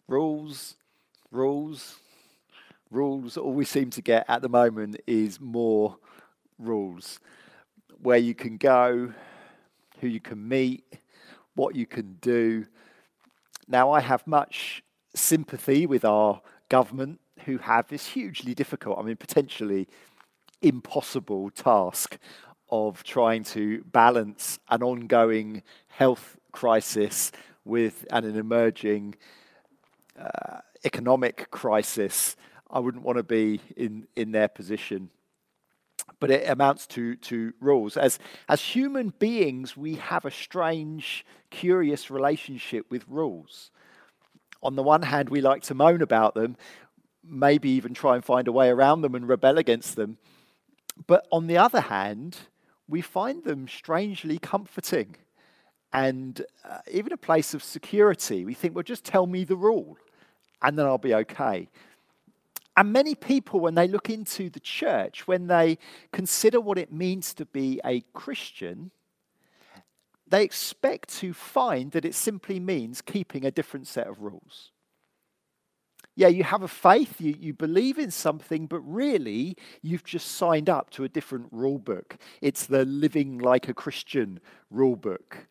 Rules, rules, rules. All we seem to get at the moment is more rules. Where you can go, who you can meet, what you can do. Now, I have much sympathy with our government who have this hugely difficult, potentially impossible task of trying to balance an ongoing health crisis with an emerging economic crisis. I wouldn't want to be in their position. But it amounts to rules. As human beings, we have a strange, curious relationship with rules. On the one hand, we like to moan about them, maybe even try and find a way around them and rebel against them. But on the other hand, we find them strangely comforting and even a place of security. We think, well, just tell me the rule and then I'll be okay. And many people, when they look into the church, when they consider what it means to be a Christian, they expect to find that it simply means keeping a different set of rules. Yeah, you have a faith, you believe in something, but really you've just signed up to a different rule book. It's the living like a Christian rule book.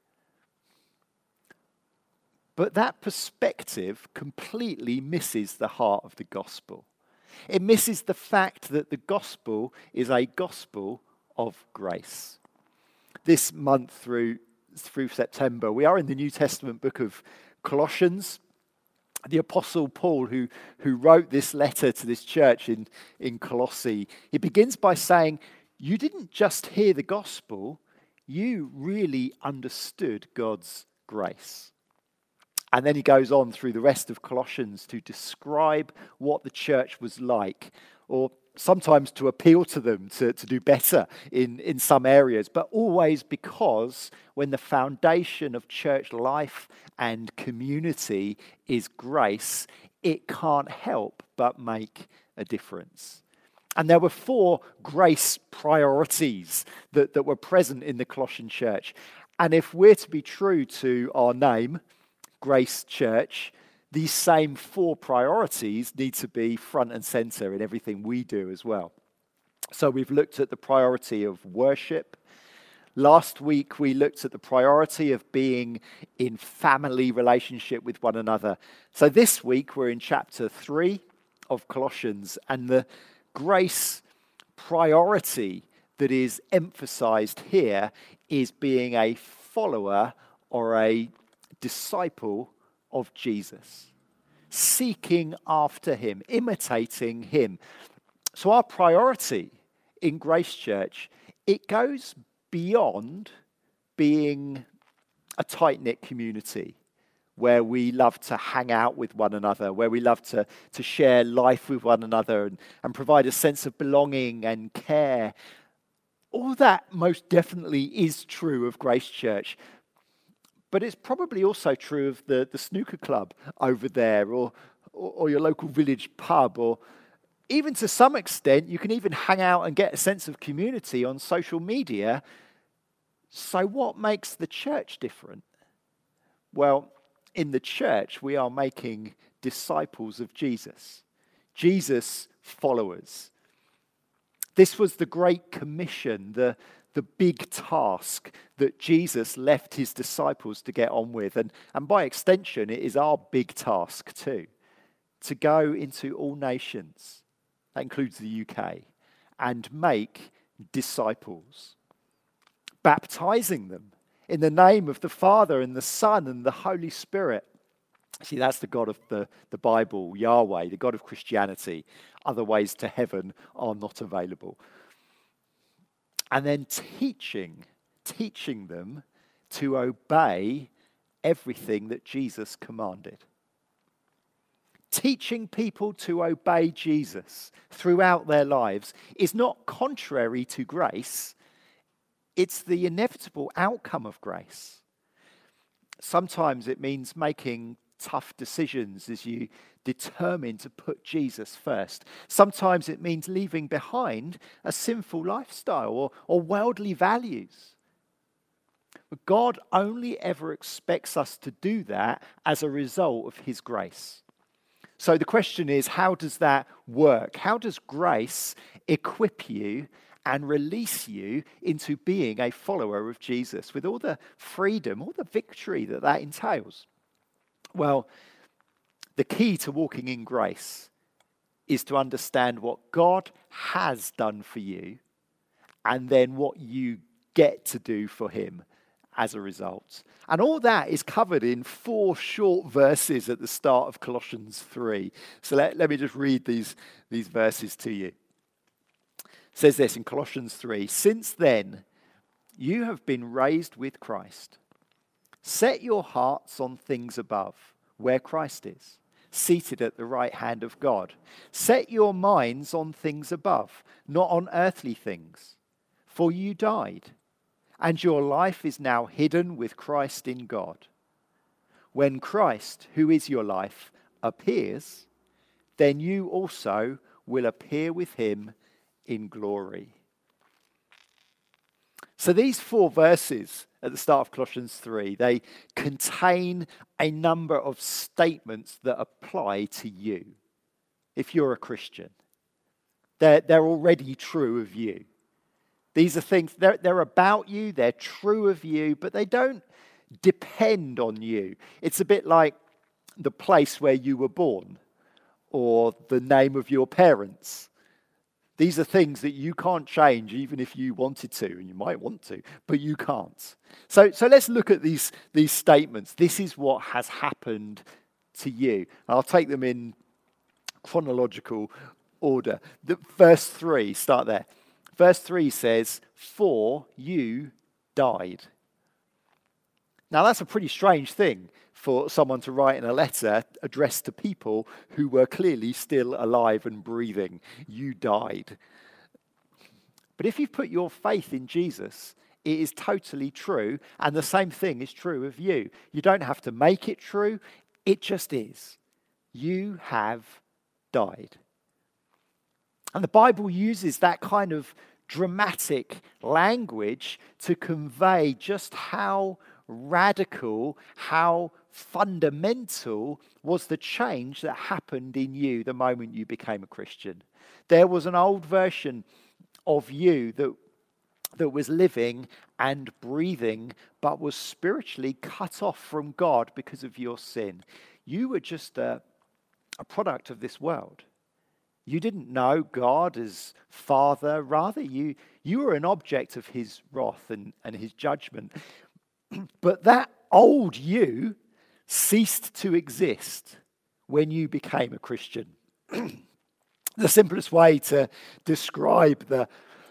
But that perspective completely misses the heart of the gospel. It misses the fact that the gospel is a gospel of grace. This month through September, we are in the New Testament book of Colossians. The Apostle Paul, who wrote this letter to this church in Colossae, he begins by saying, you didn't just hear the gospel, you really understood God's grace. And then he goes on through the rest of Colossians to describe what the church was like, or sometimes to appeal to them to do better in some areas, but always because when the foundation of church life and community is grace, it can't help but make a difference. And there were 4 grace priorities that were present in the Colossian church. And if we're to be true to our name, Grace Church, these same 4 priorities need to be front and center in everything we do as well. So we've looked at the priority of worship. Last week we looked at the priority of being in family relationship with one another. So this week we're in chapter 3 of Colossians, and the grace priority that is emphasized here is being a follower or a disciple of Jesus, seeking after him, imitating him. So our priority in Grace Church, it goes beyond being a tight-knit community where we love to hang out with one another, where we love to share life with one another and provide a sense of belonging and care. All that most definitely is true of Grace Church. But it's probably also true of the snooker club over there, or your local village pub, or even to some extent, you can even hang out and get a sense of community on social media. So what makes the church different? Well, in the church, we are making disciples of Jesus, Jesus followers. This was the Great Commission, the big task that Jesus left his disciples to get on with. And by extension, it is our big task too, to go into all nations, that includes the UK, and make disciples, baptizing them in the name of the Father and the Son and the Holy Spirit. See, that's the God of the Bible, Yahweh, the God of Christianity. Other ways to heaven are not available. And then teaching them to obey everything that Jesus commanded. Teaching people to obey Jesus throughout their lives is not contrary to grace. It's the inevitable outcome of grace. Sometimes it means making tough decisions as you determine to put Jesus first. Sometimes it means leaving behind a sinful lifestyle or worldly values. But God only ever expects us to do that as a result of his grace. So the question is, how does that work? How does grace equip you and release you into being a follower of Jesus with all the freedom, all the victory that that entails? Well, the key to walking in grace is to understand what God has done for you and then what you get to do for him as a result. And all that is covered in 4 short verses at the start of Colossians 3. So let me just read these verses to you. It says this in Colossians 3, "Since then you have been raised with Christ. Set your hearts on things above, where Christ is, seated at the right hand of God. Set your minds on things above, not on earthly things. For you died, and your life is now hidden with Christ in God. When Christ, who is your life, appears, then you also will appear with him in glory." So these 4 verses at the start of Colossians 3, they contain a number of statements that apply to you. If you're a Christian, they're already true of you. These are things, they're about you, they're true of you, but they don't depend on you. It's a bit like the place where you were born or the name of your parents. These are things that you can't change even if you wanted to, and you might want to, but you can't. So let's look at these statements. This is what has happened to you. I'll take them in chronological order. Verse 3, start there. Verse 3 says, "For you died." Now that's a pretty strange thing for someone to write in a letter addressed to people who were clearly still alive and breathing. You died. But if you put your faith in Jesus, it is totally true, and the same thing is true of you. You don't have to make it true, it just is. You have died. And the Bible uses that kind of dramatic language to convey just how radical, how fundamental was the change that happened in you the moment you became a Christian. There was an old version of you that was living and breathing, but was spiritually cut off from God because of your sin. You were just a product of this world. You didn't know God as Father. Rather, you were an object of his wrath and his judgment. But that old you ceased to exist when you became a Christian. The simplest way to describe the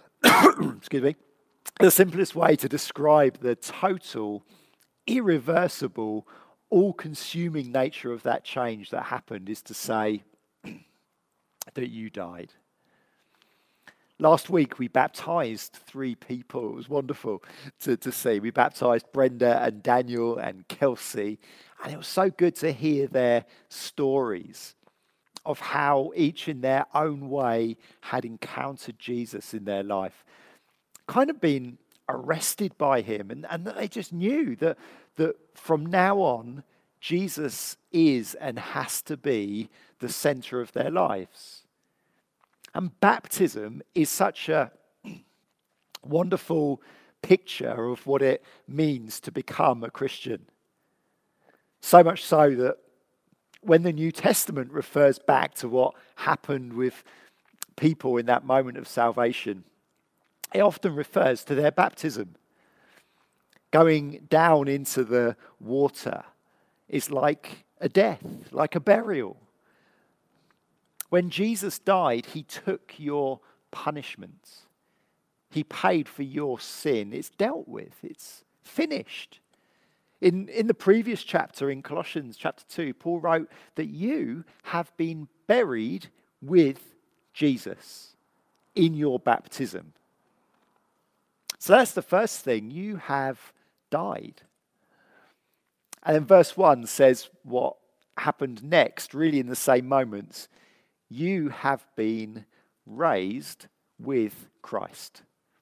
total, irreversible, all-consuming nature of that change that happened is to say that you died. Last week we baptized 3 people. It was wonderful to see. We baptized Brenda and Daniel and Kelsey, and it was so good to hear their stories of how each in their own way had encountered Jesus in their life, kind of been arrested by him, and that they just knew that from now on, Jesus is and has to be the center of their lives. And baptism is such a wonderful picture of what it means to become a Christian. So much so that when the New Testament refers back to what happened with people in that moment of salvation, it often refers to their baptism. Going down into the water is like a death, like a burial. When Jesus died, he took your punishment. He paid for your sin. It's dealt with. It's finished. In the previous chapter, in Colossians chapter 2, Paul wrote that you have been buried with Jesus in your baptism. So that's the first thing. You have died. And then verse 1 says what happened next, really in the same moments. You have been raised with Christ.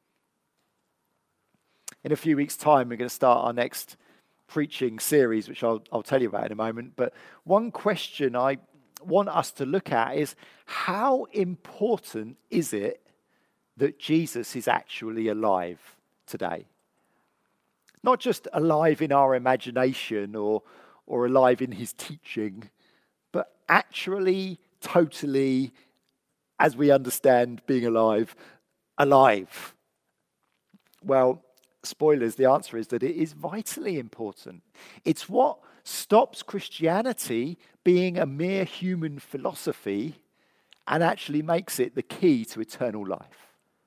In a few weeks' time, we're going to start our next preaching series, which I'll tell you about in a moment. But one question I want us to look at is how important is it that Jesus is actually alive today? Not just alive in our imagination or alive in his teaching, but actually, totally, as we understand being alive, alive. Well, spoilers, the answer is that it is vitally important. It's what stops Christianity being a mere human philosophy and actually makes it the key to eternal life.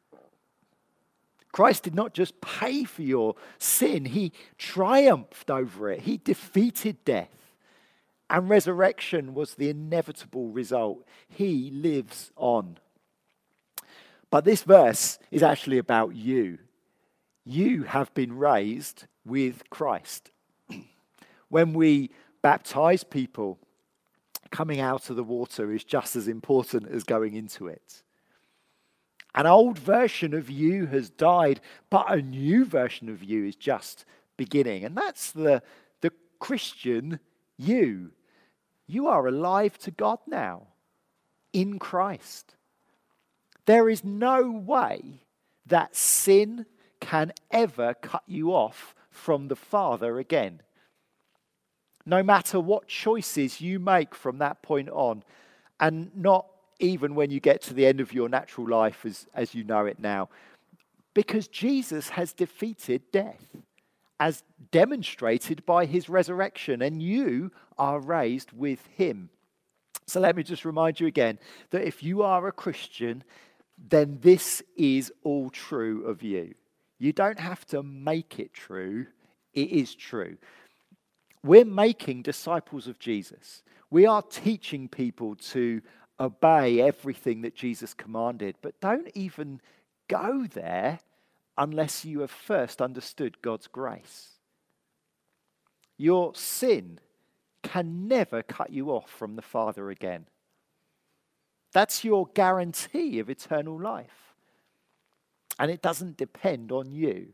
Christ did not just pay for your sin, he triumphed over it. He defeated death. And resurrection was the inevitable result. He lives on. But this verse is actually about you. You have been raised with Christ. When we baptize people, coming out of the water is just as important as going into it. An old version of you has died, but a new version of you is just beginning. And that's the Christian you. You are alive to God now in Christ. There is no way that sin can ever cut you off from the Father again. No matter what choices you make from that point on, and not even when you get to the end of your natural life as you know it now, because Jesus has defeated death, as demonstrated by his resurrection, and you are raised with him. So let me just remind you again that if you are a Christian, then this is all true of you. You don't have to make it true, it is true. We're making disciples of Jesus. We are teaching people to obey everything that Jesus commanded, but don't even go there unless you have first understood God's grace. Your sin can never cut you off from the Father again. That's your guarantee of eternal life. And it doesn't depend on you.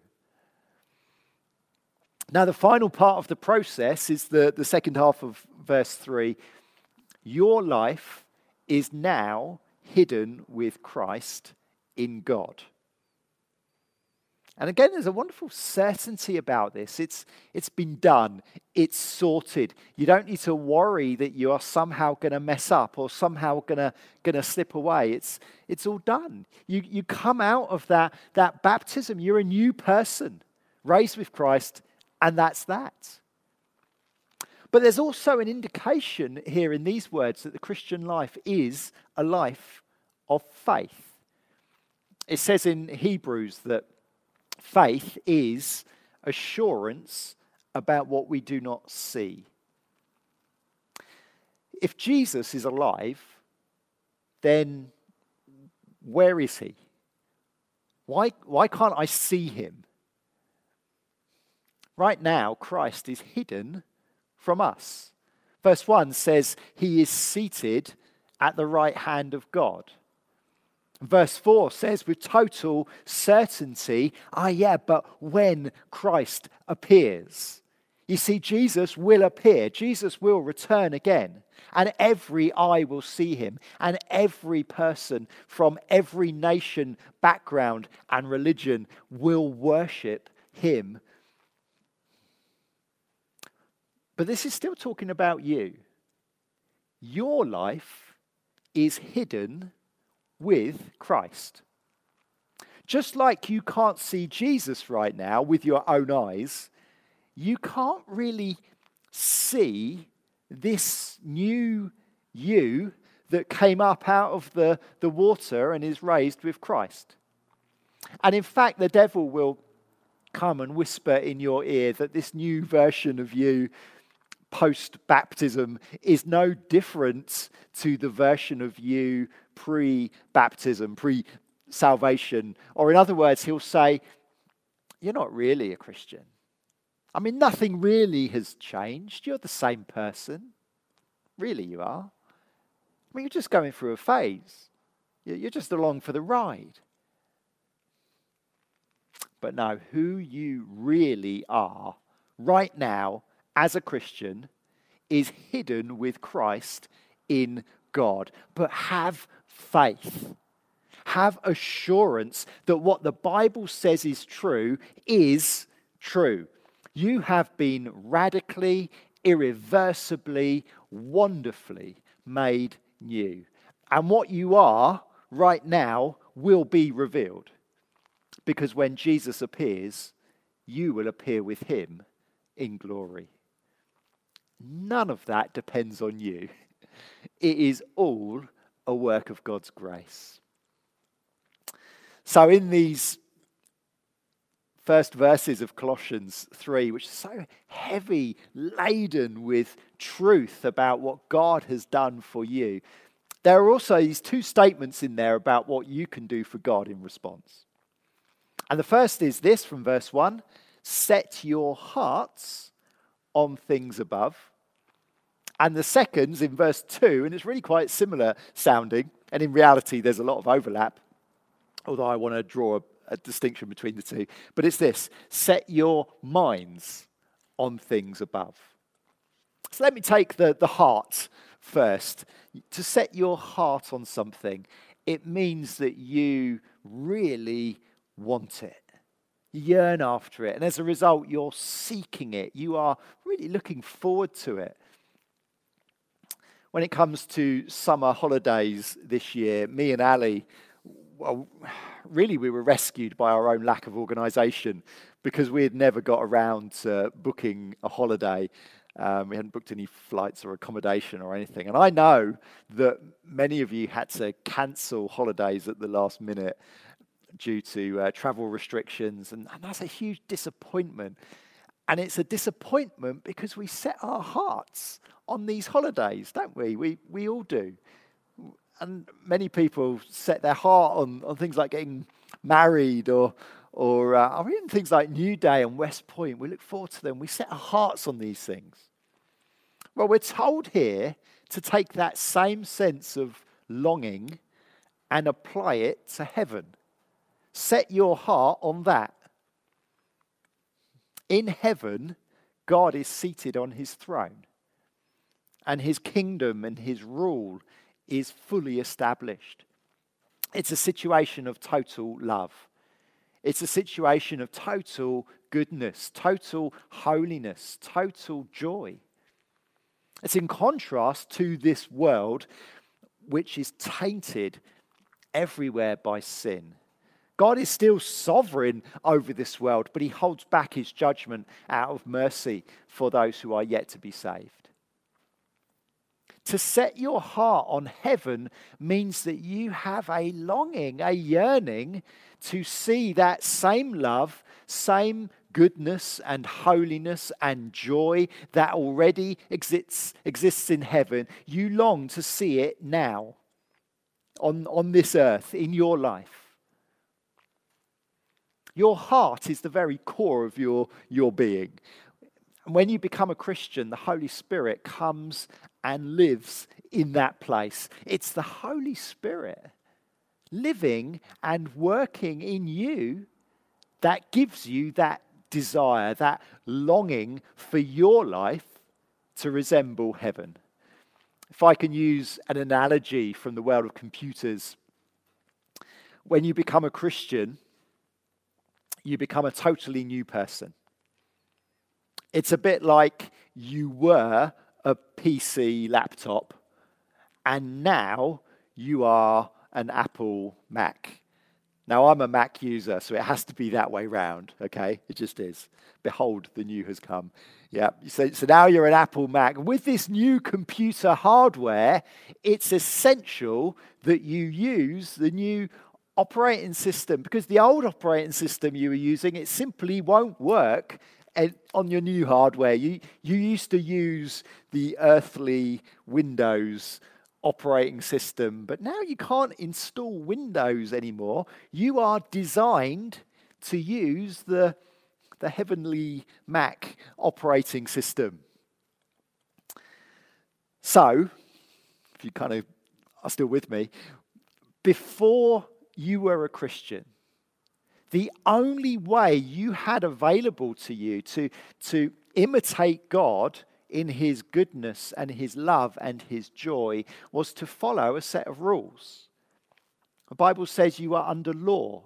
Now, the final part of the process is the second half of verse 3. Your life is now hidden with Christ in God. And again, there's a wonderful certainty about this. It's been done. It's sorted. You don't need to worry that you are somehow going to mess up or somehow going to slip away. It's all done. You come out of that baptism. You're a new person, raised with Christ, and that's that. But there's also an indication here in these words that the Christian life is a life of faith. It says in Hebrews that faith is assurance about what we do not see. If Jesus is alive, then where is he? Why can't I see him? Right now, Christ is hidden from us. Verse 1 says he is seated at the right hand of God. Verse 4 says with total certainty, but when Christ appears. You see, Jesus will appear. Jesus will return again. And every eye will see him. And every person from every nation, background, and religion will worship him. But this is still talking about you. Your life is hidden with Christ. Just like you can't see Jesus right now with your own eyes, you can't really see this new you that came up out of the water and is raised with Christ. And in fact, the devil will come and whisper in your ear that this new version of you post-baptism is no different to the version of you pre-baptism, pre-salvation. Or in other words, he'll say, you're not really a Christian. I mean, nothing really has changed. You're the same person. Really, you are. I mean, you're just going through a phase. You're just along for the ride. But no, who you really are right now as a Christian is hidden with Christ in God, but have faith. Have assurance that what the Bible says is true is true. You have been radically, irreversibly, wonderfully made new. And what you are right now will be revealed. Because when Jesus appears, you will appear with him in glory. None of that depends on you. It is all a work of God's grace. So in these first verses of Colossians 3, which is so heavy, laden with truth about what God has done for you, there are also these two statements in there about what you can do for God in response. And the first is this from verse 1, set your hearts on things above. And the second's in verse 2, and it's really quite similar sounding, and in reality there's a lot of overlap, although I want to draw a distinction between the two. But it's this, set your minds on things above. So let me take the heart first. To set your heart on something, it means that you really want it. You yearn after it. And as a result, you're seeking it. You are really looking forward to it. When it comes to summer holidays this year, me and Ali, well, really we were rescued by our own lack of organisation because we had never got around to booking a holiday. We hadn't booked any flights or accommodation or anything. And I know that many of you had to cancel holidays at the last minute due to travel restrictions. And that's a huge disappointment. And it's a disappointment because we set our hearts on these holidays, don't we? We all do. And many people set their heart on things like getting married or even things like New Day and West Point. We look forward to them. We set our hearts on these things. Well, we're told here to take that same sense of longing and apply it to heaven. Set your heart on that. In heaven, God is seated on his throne, and his kingdom and his rule is fully established. It's a situation of total love. It's a situation of total goodness, total holiness, total joy. It's in contrast to this world which is tainted everywhere by sin. God is still sovereign over this world, but he holds back his judgment out of mercy for those who are yet to be saved. To set your heart on heaven means that you have a longing, a yearning to see that same love, same goodness and holiness and joy that already exists in heaven. You long to see it now on this earth, in your life. Your heart is the very core of your being. And when you become a Christian, the Holy Spirit comes and lives in that place. It's the Holy Spirit living and working in you that gives you that desire, that longing for your life to resemble heaven. If I can use an analogy from the world of computers, when you become a Christian, you become a totally new person. It's a bit like you were a PC laptop and now you are an Apple Mac. Now, I'm a Mac user, so it has to be that way round, okay? It just is. Behold, the new has come. Yeah, so now you're an Apple Mac. With this new computer hardware, it's essential that you use the new operating system, because the old operating system you were using, it simply won't work on your new hardware. You used to use the earthly Windows operating system, but now you can't install Windows anymore. You are designed to use the heavenly Mac operating system. So, if you kind of are still with me, before you were a Christian, the only way you had available to you to imitate God in his goodness and his love and his joy was to follow a set of rules. The Bible says you are under law.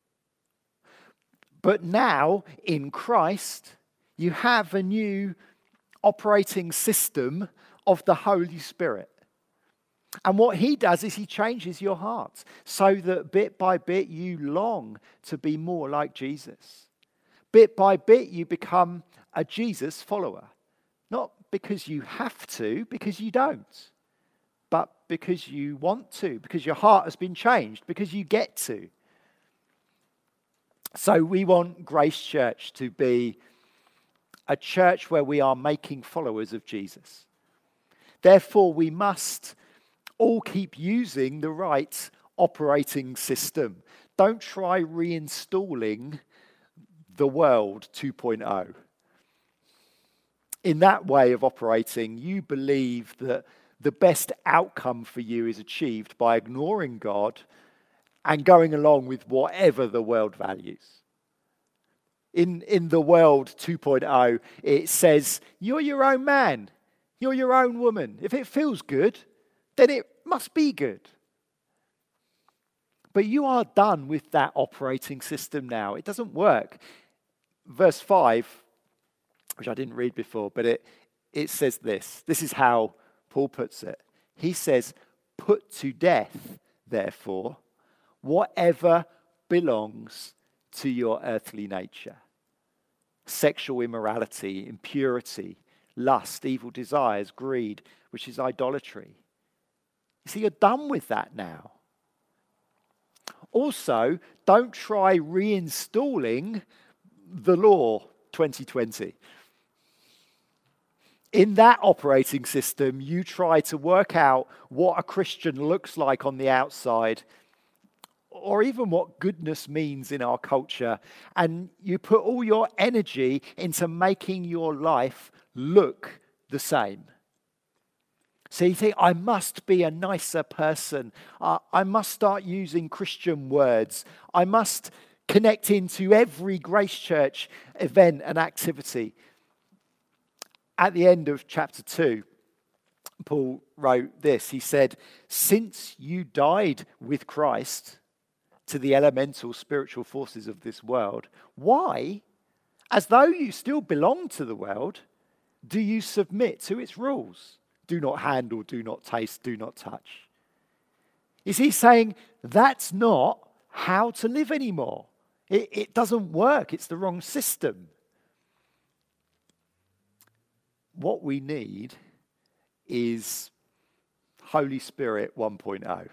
But now, in Christ, you have a new operating system of the Holy Spirit. And what he does is he changes your heart so that bit by bit you long to be more like Jesus. Bit by bit you become a Jesus follower. Not because you have to, because you don't. But because you want to, because your heart has been changed, because you get to. So we want Grace Church to be a church where we are making followers of Jesus. Therefore, we must all keep using the right operating system. Don't try reinstalling the world 2.0. In that way of operating, you believe that the best outcome for you is achieved by ignoring God and going along with whatever the world values. In the world 2.0, it says, you're your own man, you're your own woman. If it feels good, then it must be good. But you are done with that operating system now. It doesn't work. Verse 5, which I didn't read before, but it says this. This is how Paul puts it. He says, put to death, therefore, whatever belongs to your earthly nature. Sexual immorality, impurity, lust, evil desires, greed, which is idolatry. You see, you're done with that now. Also, don't try reinstalling the law 2020. In that operating system, you try to work out what a Christian looks like on the outside, or even what goodness means in our culture, and you put all your energy into making your life look the same. So you think, I must be a nicer person. I must start using Christian words. I must connect into every Grace Church event and activity. At the end of chapter 2, Paul wrote this. He said, since you died with Christ to the elemental spiritual forces of this world, why, as though you still belong to the world, do you submit to its rules? Do not handle, do not taste, do not touch. Is he saying that's not how to live anymore? It doesn't work. It's the wrong system. What we need is Holy Spirit 1.0.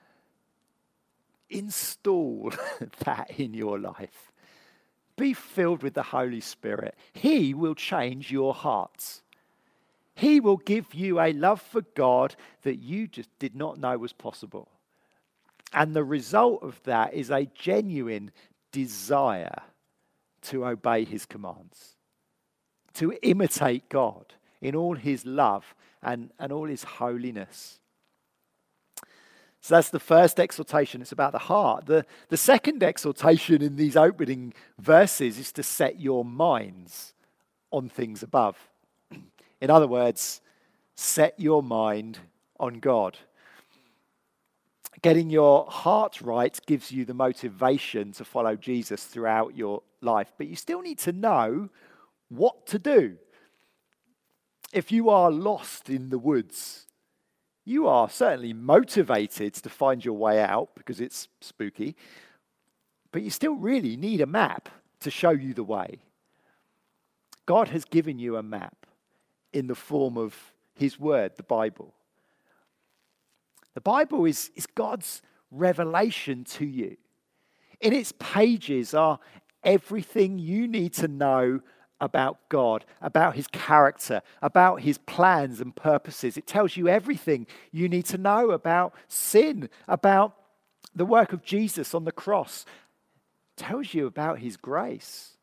Install that in your life. Be filled with the Holy Spirit. He will change your hearts. He will give you a love for God that you just did not know was possible. And the result of that is a genuine desire to obey his commands, to imitate God in all his love and all his holiness. So that's the first exhortation. It's about the heart. The second exhortation in these opening verses is to set your minds on things above. In other words, set your mind on God. Getting your heart right gives you the motivation to follow Jesus throughout your life. But you still need to know what to do. If you are lost in the woods, you are certainly motivated to find your way out because it's spooky. But you still really need a map to show you the way. God has given you a map in the form of his word, the Bible. The Bible is God's revelation to you. In its pages are everything you need to know about God, about his character, about his plans and purposes. It tells you everything you need to know about sin, about the work of Jesus on the cross. It tells you about his grace.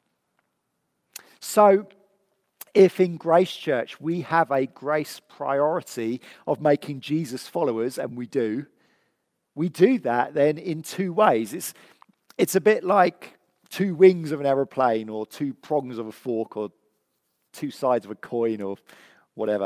So, if in Grace Church we have a grace priority of making Jesus followers, and we do that then in two ways. It's a bit like two wings of an aeroplane or two prongs of a fork or two sides of a coin or whatever.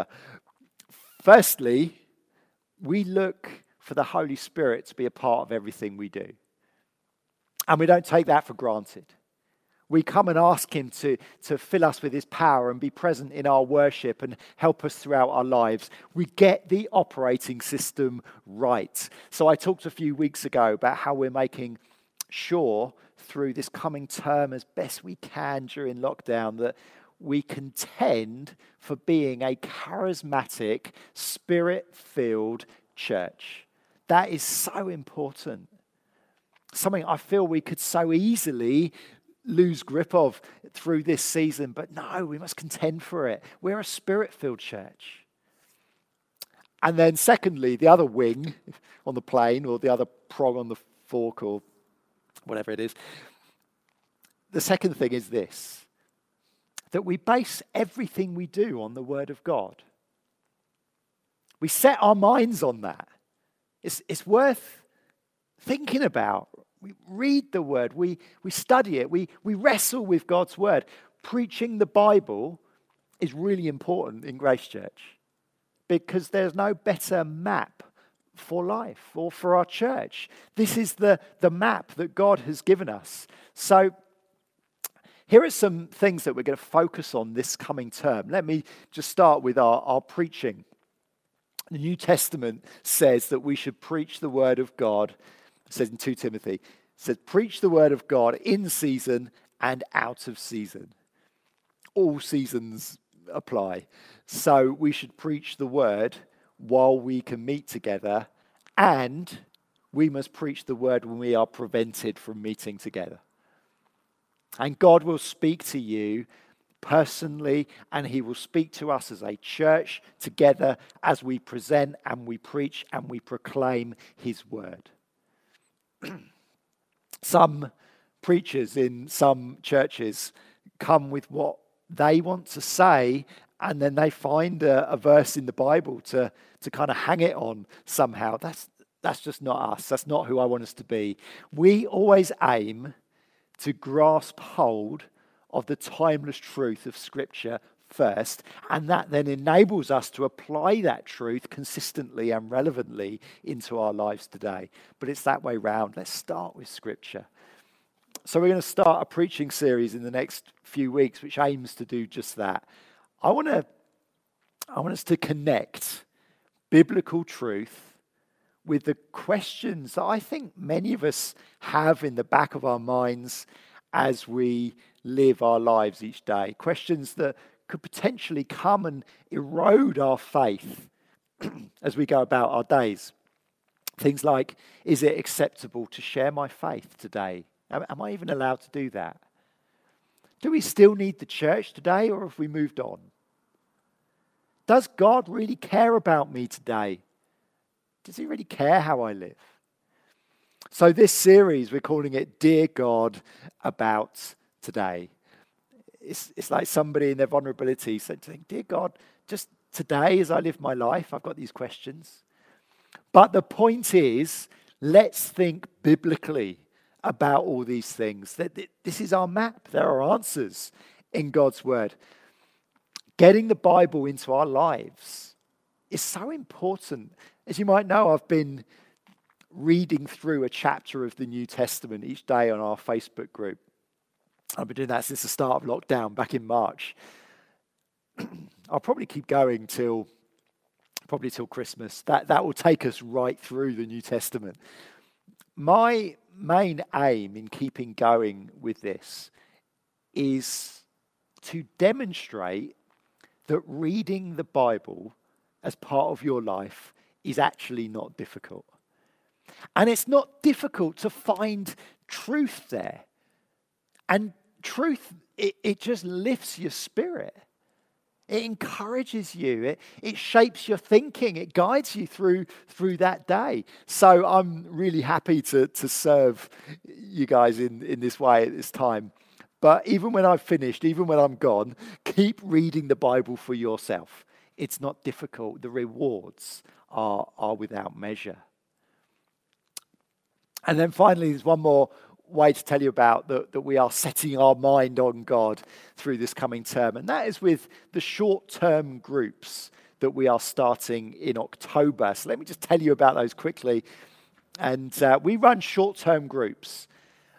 Firstly, we look for the Holy Spirit to be a part of everything we do. And we don't take that for granted. We come and ask him to fill us with his power and be present in our worship and help us throughout our lives. We get the operating system right. So I talked a few weeks ago about how we're making sure through this coming term as best we can during lockdown that we contend for being a charismatic, spirit-filled church. That is so important. Something I feel we could so easily lose grip of through this season, but no, we must contend for it. We're a spirit-filled church. And then secondly, the other wing on the plane, or the other prong on the fork, or whatever it is, the second thing is this, that we base everything we do on the Word of God. We set our minds on that. It's worth thinking about. We read the Word, we study it, we wrestle with God's Word. Preaching the Bible is really important in Grace Church because there's no better map for life or for our church. This is the map that God has given us. So here are some things that we're going to focus on this coming term. Let me just start with our preaching. The New Testament says that we should preach the Word of God. It says in 2 Timothy, it says, preach the Word of God in season and out of season. All seasons apply. So we should preach the Word while we can meet together, and we must preach the Word when we are prevented from meeting together. And God will speak to you personally, and he will speak to us as a church together as we present and we preach and we proclaim his word. Some preachers in some churches come with what they want to say, and then they find a verse in the Bible to kind of hang it on somehow. That's just not us. That's not who I want us to be. We always aim to grasp hold of the timeless truth of Scripture first, and that then enables us to apply that truth consistently and relevantly into our lives today. But it's that way round. Let's start with Scripture. So we're going to start a preaching series in the next few weeks, which aims to do just that. I want us to connect biblical truth with the questions that I think many of us have in the back of our minds as we live our lives each day. Questions that could potentially come and erode our faith as we go about our days. Things like, is it acceptable to share my faith today? Am I even allowed to do that? Do we still need the church today, or have we moved on? Does God really care about me today? Does he really care how I live? So this series, we're calling it Dear God About Today. It's like somebody in their vulnerability saying, Dear God, just today as I live my life, I've got these questions. But the point is, let's think biblically about all these things. That this is our map. There are answers in God's word. Getting the Bible into our lives is so important. As you might know, I've been reading through a chapter of the New Testament each day on our Facebook group. I've been doing that since the start of lockdown back in March. I'll probably keep going till Christmas. That will take us right through the New Testament. My main aim in keeping going with this is to demonstrate that reading the Bible as part of your life is actually not difficult. And it's not difficult to find truth there. And truth, it just lifts your spirit. It encourages you. It shapes your thinking. It guides you through that day. So I'm really happy to serve you guys in this way at this time. But even when I've finished, even when I'm gone, keep reading the Bible for yourself. It's not difficult. The rewards are without measure. And then finally, there's one more. way to tell you about that we are setting our mind on God through this coming term, and that is with the short-term groups that we are starting in October. So let me just tell you about those quickly. And we run short-term groups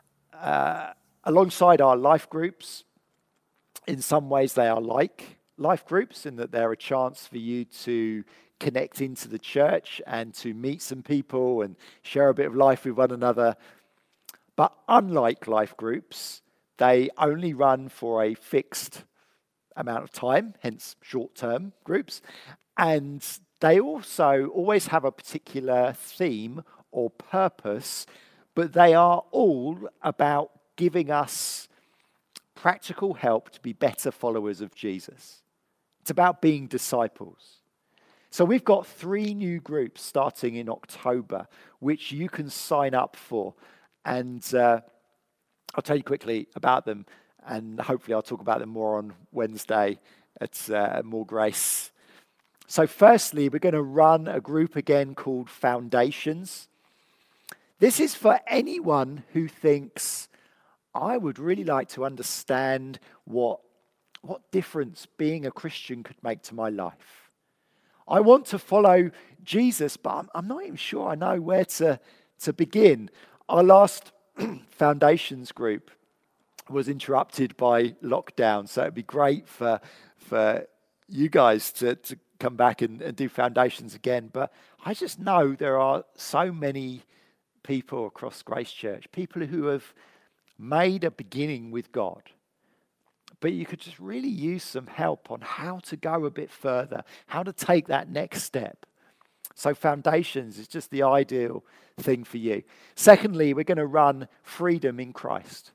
alongside our life groups. In some ways, they are like life groups in that they're a chance for you to connect into the church and to meet some people and share a bit of life with one another. But unlike life groups, they only run for a fixed amount of time, hence short-term groups. And they also always have a particular theme or purpose, but they are all about giving us practical help to be better followers of Jesus. It's about being disciples. So we've got 3 new groups starting in October, which you can sign up for. And I'll tell you quickly about them, and hopefully I'll talk about them more on Wednesday at More Grace. So firstly, we're going to run a group again called Foundations. This is for anyone who thinks, I would really like to understand what difference being a Christian could make to my life. I want to follow Jesus, but I'm not even sure I know where to begin. Our last Foundations group was interrupted by lockdown, so it'd be great for you guys to come back and do Foundations again. But I just know there are so many people across Grace Church, people who have made a beginning with God, but you could just really use some help on how to go a bit further, how to take that next step. So Foundations is just the ideal thing for you. Secondly, we're going to run Freedom in Christ.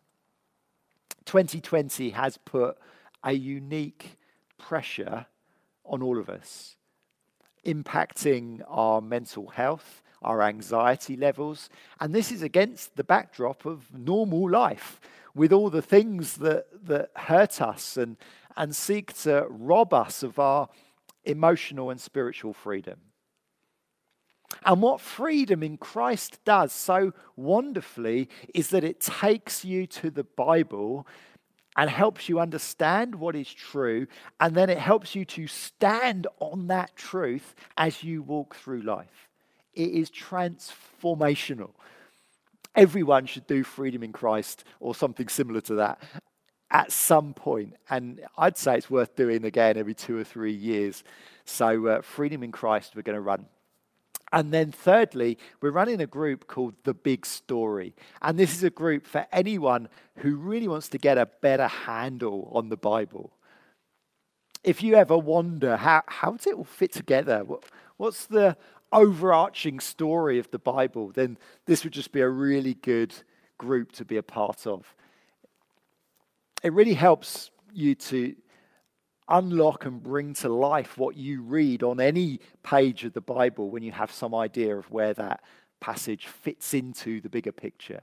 2020 has put a unique pressure on all of us, impacting our mental health, our anxiety levels. And this is against the backdrop of normal life, with all the things that hurt us and seek to rob us of our emotional and spiritual freedom. And what Freedom in Christ does so wonderfully is that it takes you to the Bible and helps you understand what is true, and then it helps you to stand on that truth as you walk through life. It is transformational. Everyone should do Freedom in Christ or something similar to that at some point. And I'd say it's worth doing again every 2 or 3 years. So Freedom in Christ we're going to run. And then thirdly, we're running a group called The Big Story. And this is a group for anyone who really wants to get a better handle on the Bible. If you ever wonder, how does it all fit together? What's the overarching story of the Bible? Then this would just be a really good group to be a part of. It really helps you to unlock and bring to life what you read on any page of the Bible when you have some idea of where that passage fits into the bigger picture.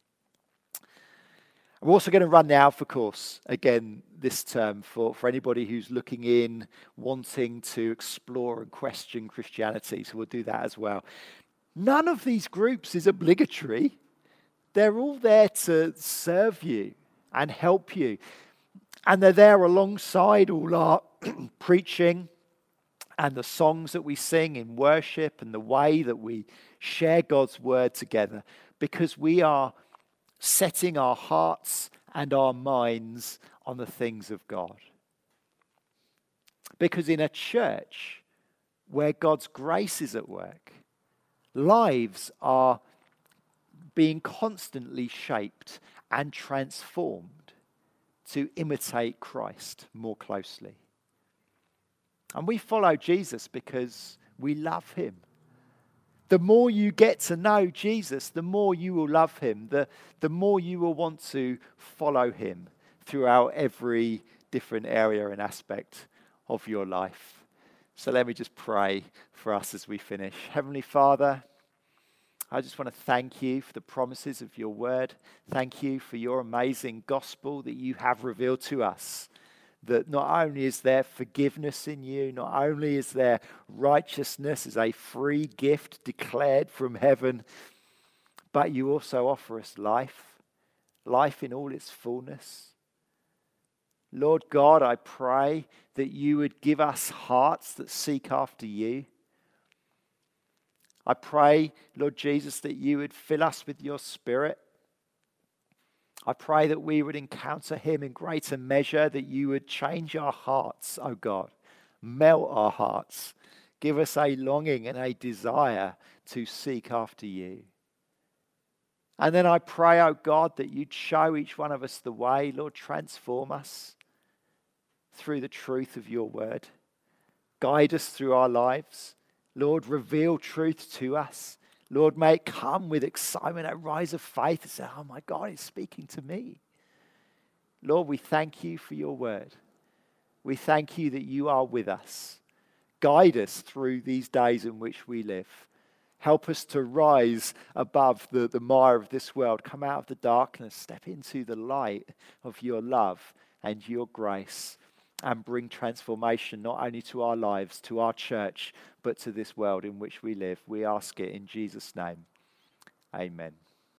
We're also going to run the Alpha course again this term for anybody who's looking in, wanting to explore and question Christianity. So we'll do that as well. None of these groups is obligatory. They're all there to serve you and help you. And they're there alongside all our preaching and the songs that we sing in worship and the way that we share God's word together, because we are setting our hearts and our minds on the things of God. Because in a church where God's grace is at work, lives are being constantly shaped and transformed to imitate Christ more closely. And we follow Jesus because we love him. The more you get to know Jesus, the more you will love him, the more you will want to follow him throughout every different area and aspect of your life. So let me just pray for us as we finish. Heavenly Father, I just want to thank you for the promises of your word. Thank you for your amazing gospel that you have revealed to us. That not only is there forgiveness in you, not only is there righteousness as a free gift declared from heaven, but you also offer us life. life in all its fullness. Lord God, I pray that you would give us hearts that seek after you. I pray, Lord Jesus, that you would fill us with your Spirit. I pray that we would encounter him in greater measure, that you would change our hearts, oh God, melt our hearts, give us a longing and a desire to seek after you. And then I pray, oh God, that you'd show each one of us the way. Lord, transform us through the truth of your word. Guide us through our lives. Lord, reveal truth to us. Lord, may it come with excitement, a rise of faith and say, oh my God, he's speaking to me. Lord, we thank you for your word. We thank you that you are with us. Guide us through these days in which we live. Help us to rise above the mire of this world, come out of the darkness, step into the light of your love and your grace, and bring transformation not only to our lives, to our church, but to this world in which we live. We ask it in Jesus' name. Amen.